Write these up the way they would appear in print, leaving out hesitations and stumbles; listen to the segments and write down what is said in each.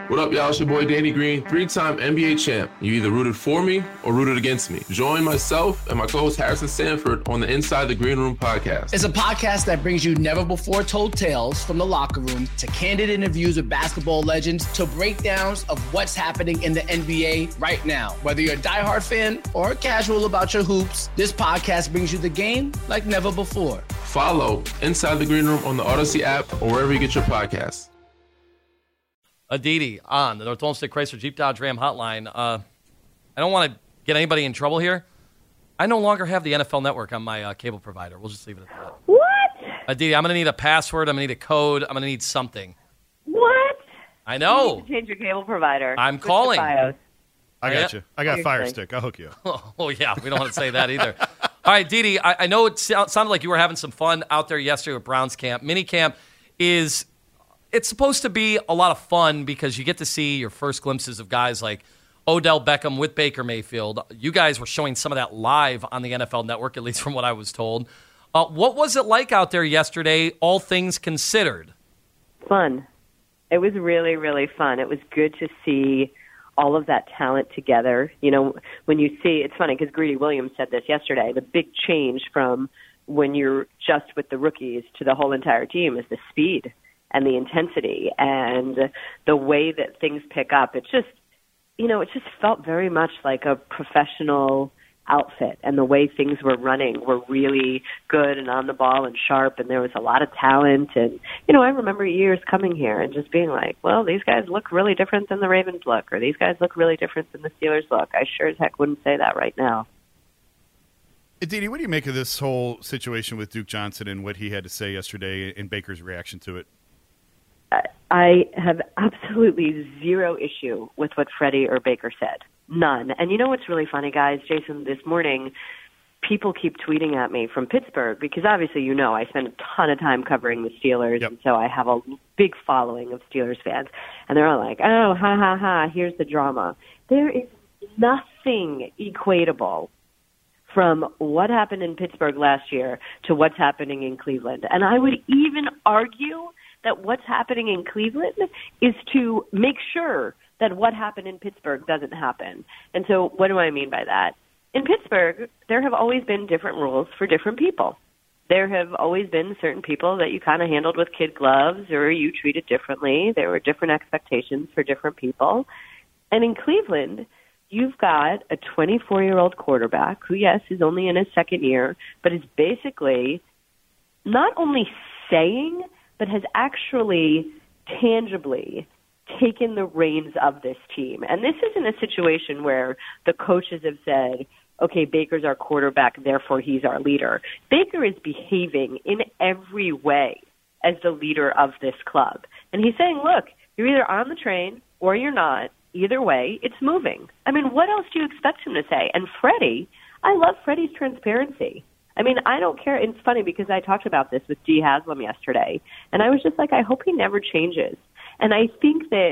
What up, y'all? It's your boy Danny Green, 3-time NBA champ. You either rooted for me or rooted against me. Join myself and my co-host Harrison Sanford on the Inside the Green Room podcast. It's a podcast that brings you never-before-told tales from the locker room to candid interviews with basketball legends to breakdowns of what's happening in the NBA right now. Whether you're a diehard fan or casual about your hoops, this podcast brings you the game like never before. Follow Inside the Green Room on the Odyssey app or wherever you get your podcasts. Aditi on the North Olmsted Chrysler Jeep Dodge Ram hotline. I don't want to get anybody in trouble here. I no longer have the NFL Network on my cable provider. We'll just leave it at that. What? Aditi, I'm going to need a password. I'm going to need a code. I'm going to need something. What? I know. You need to change your cable provider. I'm calling. I got you. I got Fire Stick. I'll hook you up. Oh, yeah. We don't want to say that either. All right, Didi, I know it sounded like you were having some fun out there yesterday with Browns camp. Mini camp is... It's supposed to be a lot of fun because you get to see your first glimpses of guys like Odell Beckham with Baker Mayfield. You guys were showing some of that live on the NFL Network, at least from what I was told. What was it like out there yesterday, all things considered? Fun. It was really, really fun. It was good to see all of that talent together. You know, when you see, it's funny because Greedy Williams said this yesterday, the big change from when you're just with the rookies to the whole entire team is the speed and the intensity and the way that things pick up. It just, you know, it just felt very much like a professional outfit, and the way things were running were really good and on the ball and sharp, and there was a lot of talent. And, you know, I remember years coming here and just being like, well, these guys look really different than the Ravens look, or these guys look really different than the Steelers look. I sure as heck wouldn't say that right now. Didi, what do you make of this whole situation with Duke Johnson and what he had to say yesterday and Baker's reaction to it? I have absolutely zero issue with what Freddie or Baker said. None. And you know what's really funny, guys? Jason, this morning, people keep tweeting at me from Pittsburgh because obviously, you know, I spend a ton of time covering the Steelers, and so I have a big following of Steelers fans. And they're all like, oh, ha, ha, ha, here's the drama. There is nothing equatable from what happened in Pittsburgh last year to what's happening in Cleveland. And I would even argue that what's happening in Cleveland is to make sure that what happened in Pittsburgh doesn't happen. And so what do I mean by that? In Pittsburgh, there have always been different rules for different people. There have always been certain people that you kind of handled with kid gloves or you treated differently. There were different expectations for different people. And in Cleveland, you've got a 24-year-old quarterback who, yes, is only in his second year, but is basically not only saying but has actually tangibly taken the reins of this team. And this isn't a situation where the coaches have said, okay, Baker's our quarterback, therefore he's our leader. Baker is behaving in every way as the leader of this club. And he's saying, look, you're either on the train or you're not. Either way, it's moving. I mean, what else do you expect him to say? And Freddie, I love Freddie's transparency. I mean, I don't care. It's funny because I talked about this with Dee Haslam yesterday, and I was just like, I hope he never changes. And I think that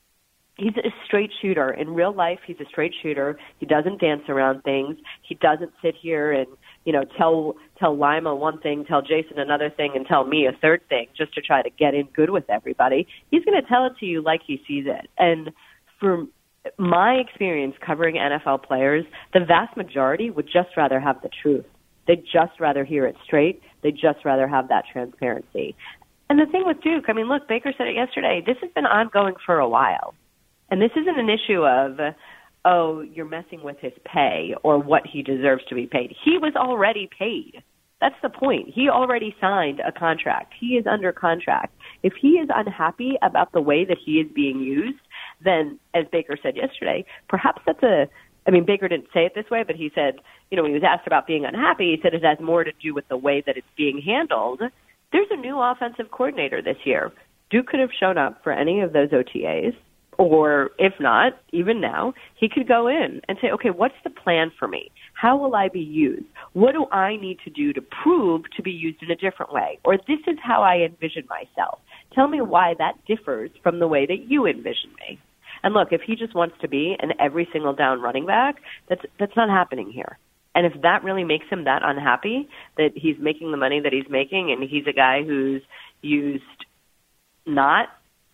he's a straight shooter. In real life, he's a straight shooter. He doesn't dance around things. He doesn't sit here and, you know, tell Lima one thing, tell Jason another thing, and tell me a third thing just to try to get in good with everybody. He's going to tell it to you like he sees it. And for my experience covering NFL players, the vast majority would just rather have the truth. They'd just rather hear it straight. They'd just rather have that transparency. And the thing with Duke, I mean, look, Baker said it yesterday. This has been ongoing for a while. And this isn't an issue of, oh, you're messing with his pay or what he deserves to be paid. He was already paid. That's the point. He already signed a contract. He is under contract. If he is unhappy about the way that he is being used, then, as Baker said yesterday, perhaps that's I mean, Baker didn't say it this way, but he said, you know, when he was asked about being unhappy, he said it has more to do with the way that it's being handled. There's a new offensive coordinator this year. Duke could have shown up for any of those OTAs, or if not, even now, he could go in and say, okay, what's the plan for me? How will I be used? What do I need to do to prove to be used in a different way? Or this is how I envision myself. Tell me why that differs from the way that you envision me. And look, if he just wants to be an every single down running back, that's not happening here. And if that really makes him that unhappy, that he's making the money that he's making and he's a guy who's used not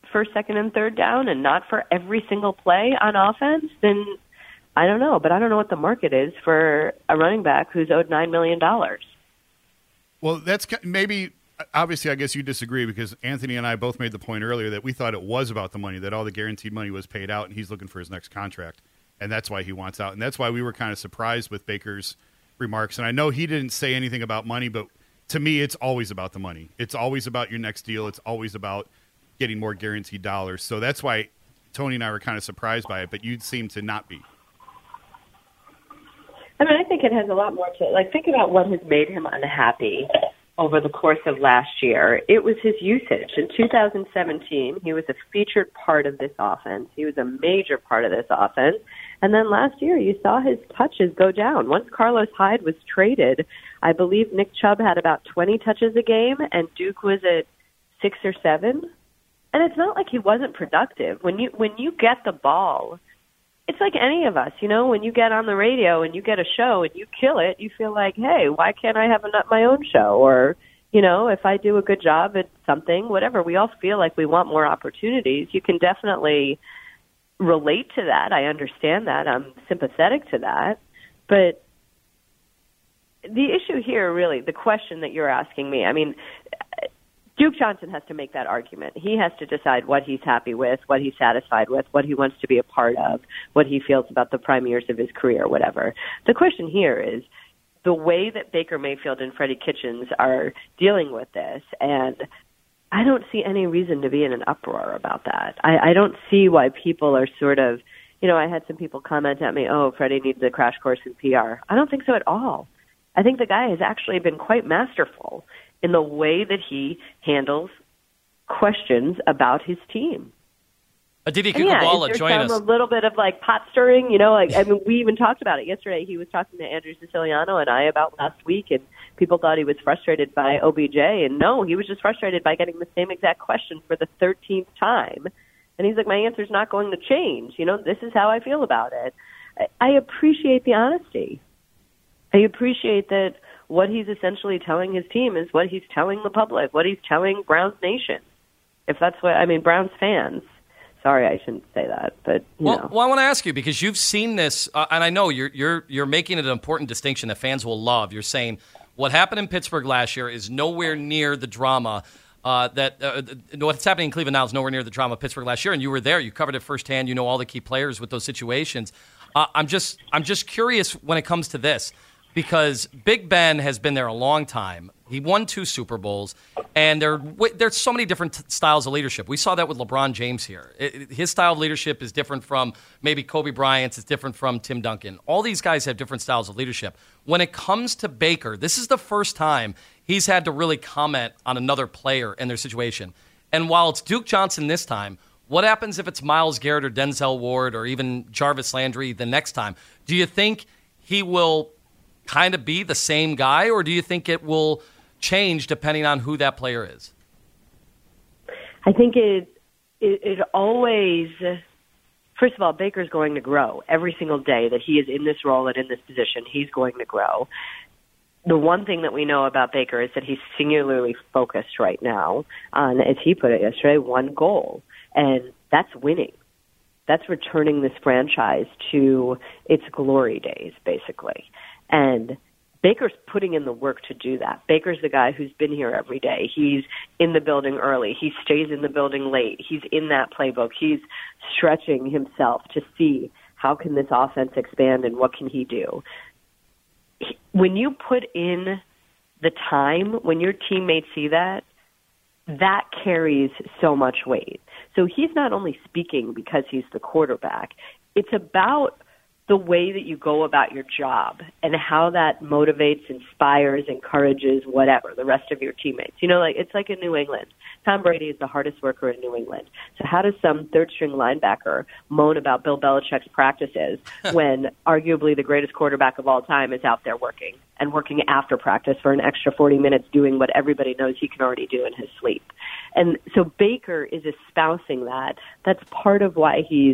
first, second, and third down and not for every single play on offense, then I don't know. But I don't know what the market is for a running back who's owed $9 million. Well, that's maybe – obviously, I guess you disagree because Anthony and I both made the point earlier that we thought it was about the money, that all the guaranteed money was paid out, and he's looking for his next contract, and that's why he wants out. And that's why we were kind of surprised with Baker's remarks. And I know he didn't say anything about money, but to me, it's always about the money. It's always about your next deal. It's always about getting more guaranteed dollars. So that's why Tony and I were kind of surprised by it, but you seem to not be. I mean, I think it has a lot more to it. Like, think about what has made him unhappy over the course of last year. It was his usage. In 2017, he was a featured part of this offense. He was a major part of this offense. And then last year, you saw his touches go down. Once Carlos Hyde was traded, I believe Nick Chubb had about 20 touches a game, and Duke was at 6 or 7. And it's not like he wasn't productive. When you get the ball, it's like any of us, you know, when you get on the radio and you get a show and you kill it, you feel like, hey, why can't I have my own show? Or, you know, if I do a good job at something, whatever, we all feel like we want more opportunities. You can definitely relate to that. I understand that. I'm sympathetic to that. But the issue here, really, the question that you're asking me, I mean, Duke Johnson has to make that argument. He has to decide what he's happy with, what he's satisfied with, what he wants to be a part of, what he feels about the prime years of his career, whatever. The question here is the way that Baker Mayfield and Freddie Kitchens are dealing with this, and I don't see any reason to be in an uproar about that. I don't see why people are sort of, you know, I had some people comment at me, oh, Freddie needs a crash course in PR. I don't think so at all. I think the guy has actually been quite masterful in the way that he handles questions about his team. Aditi Kukabala, join us. A little bit of like pot stirring, you know, like, I mean, we even talked about it yesterday. He was talking to Andrew Siciliano and I about last week, and people thought he was frustrated by OBJ, and no, he was just frustrated by getting the same exact question for the 13th time. And he's like, my answer's not going to change. You know, this is how I feel about it. I appreciate the honesty. I appreciate that what he's essentially telling his team is what he's telling the public, what he's telling Browns Nation. If that's what, I mean, Browns fans. Sorry, I shouldn't say that, but you know. Well, I want to ask you because you've seen this, and I know you're making it an important distinction that fans will love. You're saying what happened in Pittsburgh last year is nowhere near the drama what's happening in Cleveland now is nowhere near the drama of Pittsburgh last year, and you were there. You covered it firsthand. You know all the key players with those situations. I'm just curious when it comes to this. Because Big Ben has been there a long time. He won 2 Super Bowls, and there's so many different styles of leadership. We saw that with LeBron James here. His style of leadership is different from maybe Kobe Bryant's. It's different from Tim Duncan. All these guys have different styles of leadership. When it comes to Baker, this is the first time he's had to really comment on another player and their situation. And while it's Duke Johnson this time, what happens if it's Myles Garrett or Denzel Ward or even Jarvis Landry the next time? Do you think he will kind of be the same guy, or do you think it will change depending on who that player is? I think it always, first of all, Baker's going to grow every single day that he is in this role and in this position. He's going to grow. The one thing that we know about Baker is that he's singularly focused right now on, as he put it yesterday, one goal, and that's winning. That's returning this franchise to its glory days, basically. And Baker's putting in the work to do that. Baker's the guy who's been here every day. He's in the building early. He stays in the building late. He's in that playbook. He's stretching himself to see how can this offense expand and what can he do. When you put in the time, when your teammates see that, that carries so much weight. So he's not only speaking because he's the quarterback. It's about the way that you go about your job and how that motivates, inspires, encourages, whatever, the rest of your teammates. You know, like it's like in New England. Tom Brady is the hardest worker in New England. So how does some third-string linebacker moan about Bill Belichick's practices when arguably the greatest quarterback of all time is out there working and working after practice for an extra 40 minutes doing what everybody knows he can already do in his sleep? And so Baker is espousing that. That's part of why he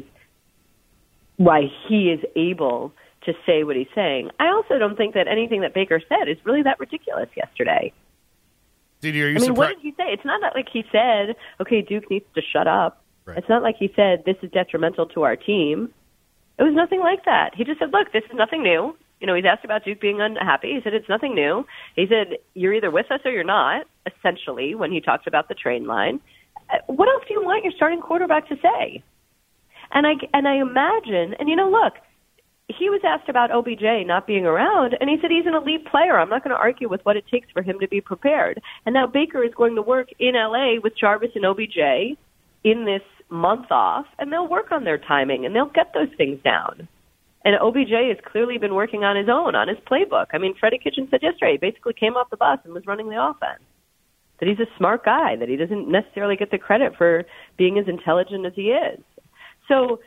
is able to say what he's saying. I also don't think that anything that Baker said is really that ridiculous yesterday. Didi, are you what did he say? It's not like he said, okay, Duke needs to shut up. Right. It's not like he said, this is detrimental to our team. It was nothing like that. He just said, look, this is nothing new. You know, he's asked about Duke being unhappy. He said, it's nothing new. He said, you're either with us or you're not, essentially, when he talked about the train line. What else do you want your starting quarterback to say? And I imagine, and look, he was asked about OBJ not being around, and he said he's an elite player. I'm not going to argue with what it takes for him to be prepared. And now Baker is going to work in L.A. with Jarvis and OBJ in this month off, and they'll work on their timing, and they'll get those things down. And OBJ has clearly been working on his own, on his playbook. I mean, Freddie Kitchens said yesterday he basically came off the bus and was running the offense. That he's a smart guy, that he doesn't necessarily get the credit for being as intelligent as he is. So,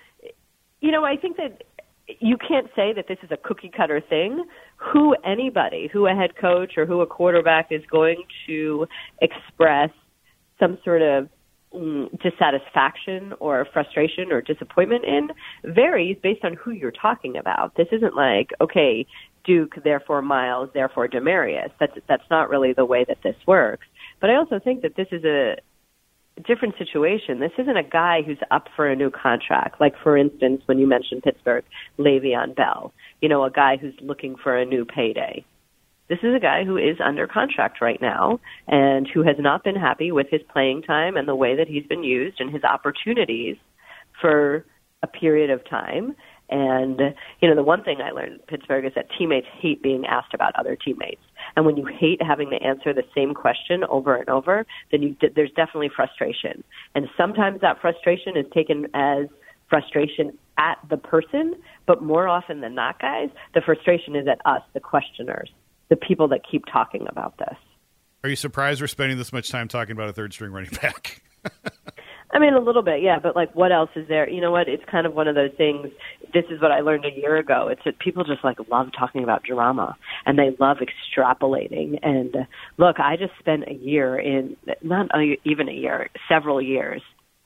I think that you can't say that this is a cookie-cutter thing. Anybody, who a head coach or who a quarterback is going to express some sort of dissatisfaction or frustration or disappointment in varies based on who you're talking about. This isn't like, okay, Duke, therefore Miles, therefore Demarius. That's not really the way that this works. But I also think that this is a different situation. This isn't a guy who's up for a new contract. Like, for instance, when you mentioned Pittsburgh, Le'Veon Bell, a guy who's looking for a new payday. This is a guy who is under contract right now and who has not been happy with his playing time and the way that he's been used and his opportunities for a period of time. And, the one thing I learned in Pittsburgh is that teammates hate being asked about other teammates. And when you hate having to answer the same question over and over, then there's definitely frustration. And sometimes that frustration is taken as frustration at the person, but more often than not, guys, the frustration is at us, the questioners, the people that keep talking about this. Are you surprised we're spending this much time talking about a third-string running back? I mean, a little bit, yeah, but what else is there? You know what? It's kind of one of those things. This is what I learned a year ago. It's that people just love talking about drama, and they love extrapolating. And look, I just spent a year several years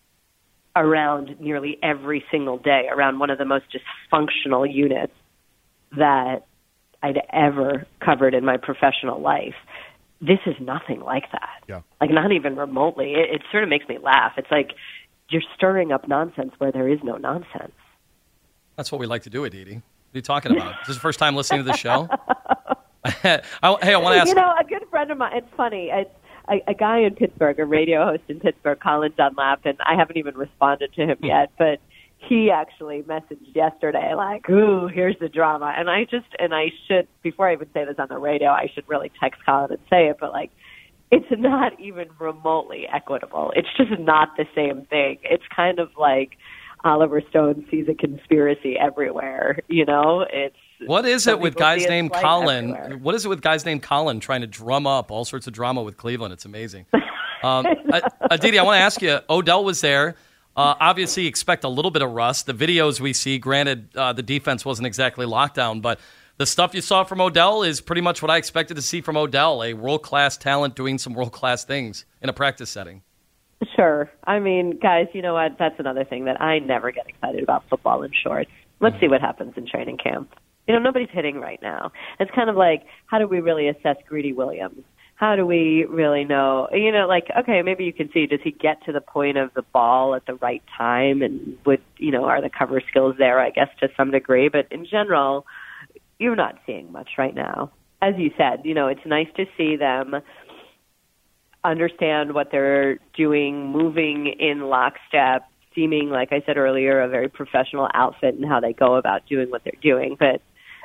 around nearly every single day around one of the most dysfunctional units that I'd ever covered in my professional life. This is nothing like that. Yeah. Not even remotely. It sort of makes me laugh. It's like you're stirring up nonsense where there is no nonsense. That's what we like to do, Aditi. What are you talking about? Is this the first time listening to the show? I want to ask. A good friend of mine, it's funny. A guy in Pittsburgh, a radio host in Pittsburgh, Colin Dunlap, and I haven't even responded to him yet, but he actually messaged yesterday ooh, here's the drama. And I should, before I even say this on the radio, I should really text Colin and say it, but it's not even remotely equitable. It's just not the same thing. It's kind of like Oliver Stone sees a conspiracy everywhere, What is it with guys named Colin? Everywhere. What is it with guys named Colin trying to drum up all sorts of drama with Cleveland? It's amazing. Aditi, I want to ask you, Odell was there. Obviously, expect a little bit of rust. The videos we see, granted, the defense wasn't exactly locked down, but the stuff you saw from Odell is pretty much what I expected to see from Odell, a world-class talent doing some world-class things in a practice setting. Sure. I mean, guys, you know what? That's another thing that I never get excited about football in shorts. Let's see what happens in training camp. Nobody's hitting right now. It's kind of like, how do we really assess Greedy Williams? How do we really know? Okay, maybe you can see, does he get to the point of the ball at the right time? And are the cover skills there, I guess, to some degree? But in general, you're not seeing much right now. As you said, it's nice to see them understand what they're doing, moving in lockstep, seeming, like I said earlier, a very professional outfit and how they go about doing what they're doing. But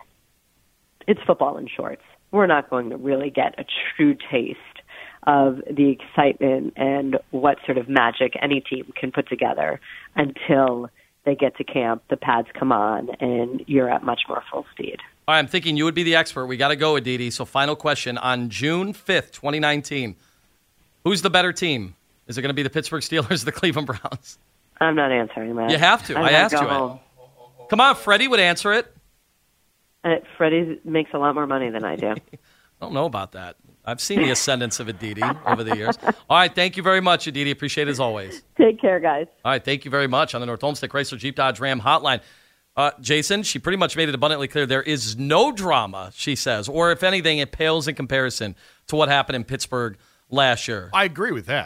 it's football in shorts. We're not going to really get a true taste of the excitement and what sort of magic any team can put together until they get to camp, the pads come on, and you're at much more full speed. All right, I'm thinking you would be the expert. We got to go, Aditi. So final question. On June 5th, 2019, who's the better team? Is it going to be the Pittsburgh Steelers or the Cleveland Browns? I'm not answering that. You have to. I asked you it. Come on, Freddie would answer it. Freddie makes a lot more money than I do. I don't know about that. I've seen the ascendance of Aditi over the years. All right, thank you very much, Aditi. Appreciate it as always. Take care, guys. All right, thank you very much on the North Olmsted Chrysler Jeep Dodge Ram hotline. Jason, she pretty much made it abundantly clear there is no drama, she says, or if anything, it pales in comparison to what happened in Pittsburgh last year. I agree with that.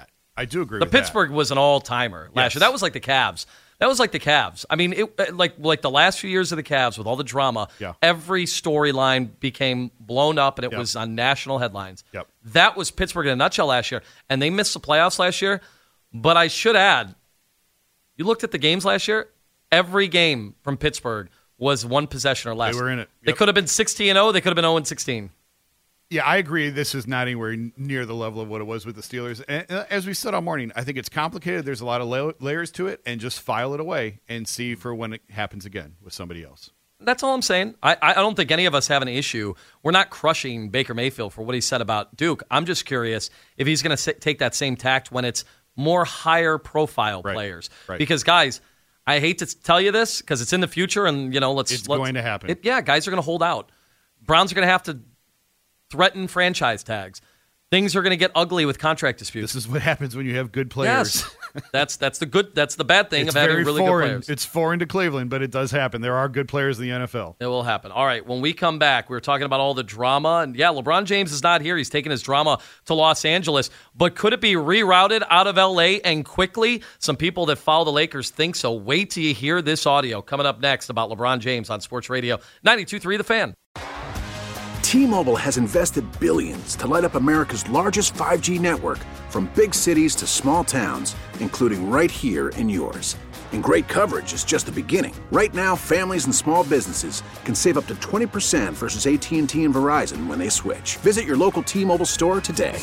I do agree The with Pittsburgh was an all-timer last year. That was like the Cavs. I mean, it, like the last few years of the Cavs with all the drama, every storyline became blown up, and it was on national headlines. That was Pittsburgh in a nutshell last year, and they missed the playoffs last year. But I should add, you looked at the games last year, every game from Pittsburgh was one possession or less. They were in it. They could have been 16-0. They could have been 0-16. Yeah, I agree. This is not anywhere near the level of what it was with the Steelers. And as we said all morning, I think it's complicated. There's a lot of layers to it, and just file it away and see for when it happens again with somebody else. That's all I'm saying. I don't think any of us have an issue. We're not crushing Baker Mayfield for what he said about Duke. I'm just curious if he's going to take that same tact when it's more higher profile players. Right. Because, guys, I hate to tell you this because it's in the future, and it's going to happen. Guys are going to hold out. Browns are going to have to threaten franchise tags. Things are going to get ugly with contract disputes. This is what happens when you have good players. Yes. That's the bad thing of having really good players. It's foreign to Cleveland, but it does happen. There are good players in the NFL. It will happen. All right, when we come back, we were talking about all the drama. And LeBron James is not here. He's taking his drama to Los Angeles. But could it be rerouted out of L.A. and quickly? Some people that follow the Lakers think so. Wait till you hear this audio coming up next about LeBron James on Sports Radio 92.3 The Fan. T-Mobile has invested billions to light up America's largest 5G network, from big cities to small towns, including right here in yours. And great coverage is just the beginning. Right now, families and small businesses can save up to 20% versus AT&T and Verizon when they switch. Visit your local T-Mobile store today.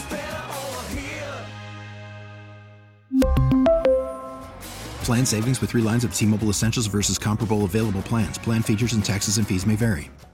Plan savings with 3 lines of T-Mobile Essentials versus comparable available plans. Plan features and taxes and fees may vary.